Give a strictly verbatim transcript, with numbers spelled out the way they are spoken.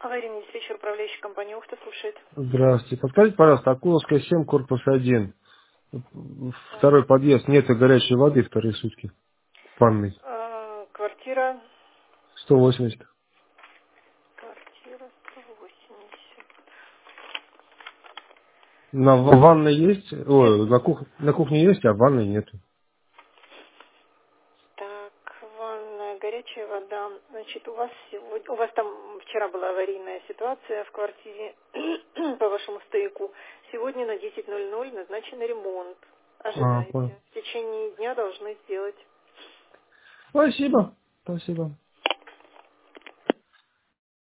Аварийный диспетчер, управляющей компании Ухта, слушает. Здравствуйте. Подскажите, пожалуйста, Акуловская семь, корпус один. Так. Второй подъезд, нет горячей воды вторые сутки. В ванной. А, квартира. сто восемьдесят. Квартира сто восемьдесят. На в- ванной есть? Ой, на, кух- на кухне есть, а в ванной нет. Так, ванная, горячая вода. Значит, у вас сегодня, у вас там вчера была аварийная ситуация в квартире по вашему стояку. Сегодня на десять ноль ноль назначен ремонт. А, понял. Ожидайте. В течение дня должны сделать. Спасибо. Спасибо.